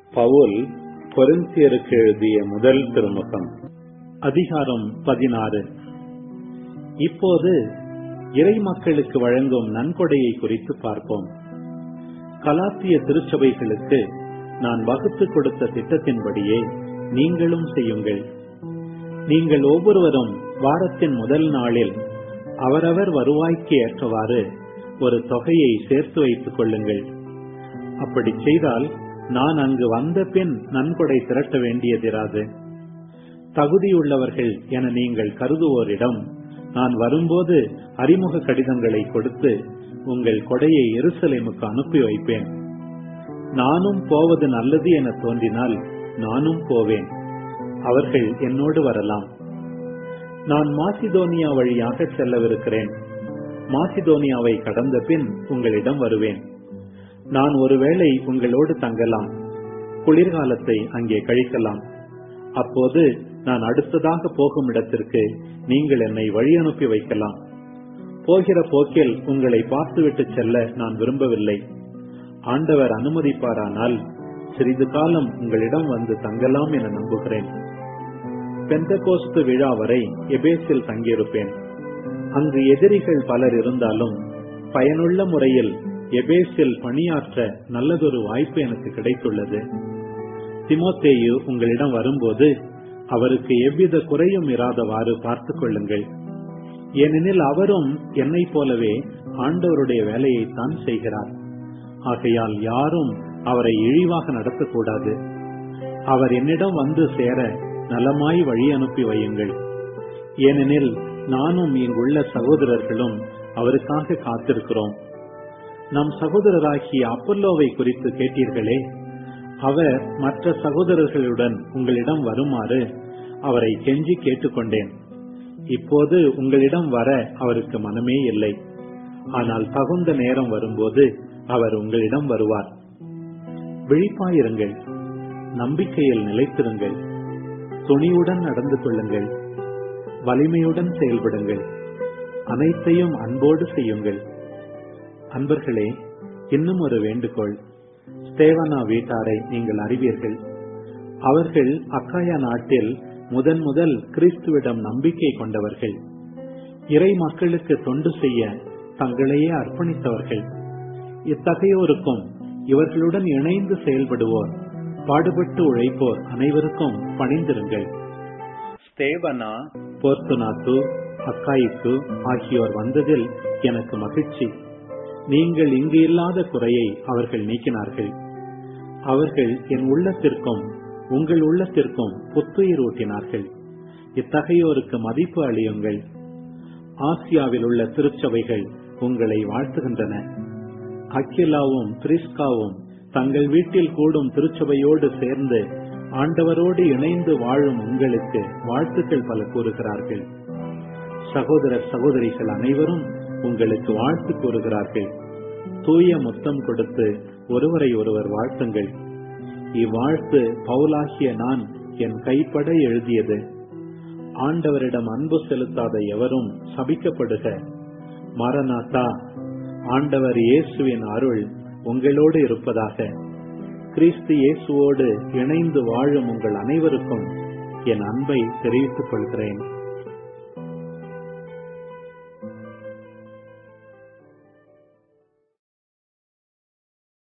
பவுல் கொரிந்தியருக்கு எழுதிய முதல் திருமுகம், அதிகாரம் 16. இப்போது இறை மக்களுக்கு வழங்கும் நன்கொடையை குறித்து பார்ப்போம். கலாத்திய திருச்சபைகளுக்கு நான் வகுத்து கொடுத்த திட்டத்தின்படியே நீங்களும் செய்யுங்கள். நீங்கள் ஒவ்வொருவரும் வாரத்தின் முதல் நாளில் அவரவர் வருவாய்க்கு ஏற்றவாறு ஒரு தொகையை சேர்த்து வைத்துக் கொள்ளுங்கள். அப்படி செய்தால் நான் அங்கு வந்த பின் நன்கொடை திரட்ட வேண்டியதிராது. தகுதியுள்ளவர்கள் என நீங்கள் கருதுவோரிடம் நான் வரும்போது அறிமுக கடிதங்களை கொடுத்து உங்கள் கொடையை எருசலேமுக்கு அனுப்பி வைப்பேன். நானும் போவது நல்லது என தோன்றினால் நானும் போவேன். அவர்கள் என்னோடு வரலாம். நான் மாசிதோனியா வழியாக செல்லவிருக்கிறேன். மாசிதோனியாவை கடந்த பின் உங்களிடம் வருவேன். நான் ஒருவேளை உங்களோடு தங்கலாம், குளிர்காலத்தை அங்கே கழிக்கலாம். அப்போது நான் அடுத்ததாக போகும் இடத்திற்கு நீங்கள் என்னை வழி அனுப்பி வைக்கலாம். போகிற போக்கில் உங்களை பார்த்துவிட்டு செல்ல நான் விரும்பவில்லை. ஆண்டவர் அனுமதிப்பாரானால் சிறிது காலம் உங்களிடம் வந்து தங்கலாம் என நம்புகிறேன். பெந்தகோஸ்து விழா வரை எபேசில் தங்கியிருப்பேன். அங்கு எதிரிகள் பலர் இருந்தாலும் பயனுள்ள முறையில் எபேசில் பணியாற்ற நல்லதொரு வாய்ப்பு எனக்கு கிடைத்துள்ளது. தீமோத்தேயு உங்களிடம் வரும்போது அவருக்கு எவ்வித குறையும் இராதவாறு பார்த்துக் கொள்ளுங்கள். ஏனெனில் அவரும் என்னை போலவே ஆண்டவருடைய வேலையைத்தான் செய்கிறார். ஆகையால் யாரும் அவரை இழிவாக நடத்தக்கூடாது. அவர் என்னிடம் வந்து சேர நலமாய் வழி அனுப்பி வையுங்கள். ஏனெனில் நானும் இங்குள்ள சகோதரர்களும் அவருக்காக காத்திருக்கிறோம். நம் சகோதரராகிய அப்பல்லோவை குறித்து கேட்டீர்களே, அவர் மற்ற சகோதரர்களுடன் உங்களிடம் வருமாறு அவரை கெஞ்சி கேட்டுக்கொண்டேன். இப்போது உங்களிடம் வர அவருக்கு மனமே இல்லை. ஆனால் தகுந்த நேரம் வரும்போது அவர் உங்களிடம் வருவார். விழிப்பாயிருங்கள், நம்பிக்கையில் நிலைத்திருங்கள், துணிவுடன் நடந்து கொள்ளுங்கள், வலிமையுடன் செயல்படுங்கள், அனைத்தையும் அன்போடு செய்யுங்கள். அன்பர்களே, இன்னும் ஒரு வேண்டுகோள். ஸ்தேவானா வீட்டாரை நீங்கள் அறிவீர்கள். அவர்கள் அக்காயா நாட்டில் முதல் கிறிஸ்துவிடம் நம்பிக்கை கொண்டவர்கள். இறை மக்களுக்கு தொண்டு செய்ய தங்களையே அர்ப்பணித்தவர்கள். இத்தகையோருக்கும் இவர்களுடன் இணைந்து செயல்படுவோர், பாடுபட்டு உழைப்போர் அனைவருக்கும் பணிந்திருங்கள். ஸ்தேவானா, போர்த்துனாத்து, அக்காயிக்கு ஆகியோர் வந்ததில் எனக்கு மகிழ்ச்சி. நீங்கள் இங்கு இல்லாத குறையை அவர்கள் நீக்கினார்கள். அவர்கள் என் உள்ளத்திற்கும் உங்கள் உள்ளத்திற்கும் புத்துயிர் ஊட்டினார்கள். இத்தகையோருக்கு மதிப்பு அளியுங்கள். ஆசியாவில் உள்ள திருச்சபைகள் உங்களை வாழ்த்துகின்றன. அக்கிலாவும் பிரிஸ்காவும் தங்கள் வீட்டில் கூடும் திருச்சபையோடு சேர்ந்து ஆண்டவரோடு இணைந்து வாழும் உங்களுக்கு வாழ்த்துக்கள் பல கூறுகிறார்கள். சகோதரர் சகோதரிகள் அனைவரும் உங்களுக்கு வாழ்த்து கூறுகிறார்கள். தூய முத்தம் கொடுத்து ஒருவரை ஒருவர் வாழ்த்துங்கள். இவ்வாழ்த்து பவுலாகிய நான் என் கைப்பட எழுதியது. ஆண்டவரிடம் அன்பு செலுத்தாத எவரும் சபிக்கப்படுக. மரநாதா, ஆண்டவர் இயேசுவின் அருள் உங்களோடு இருப்பதாக. கிறிஸ்து இயேசுவோடு இணைந்து வாழும் உங்கள் அனைவருக்கும் என் அன்பை தெரிவித்துக் கொள்கிறேன்.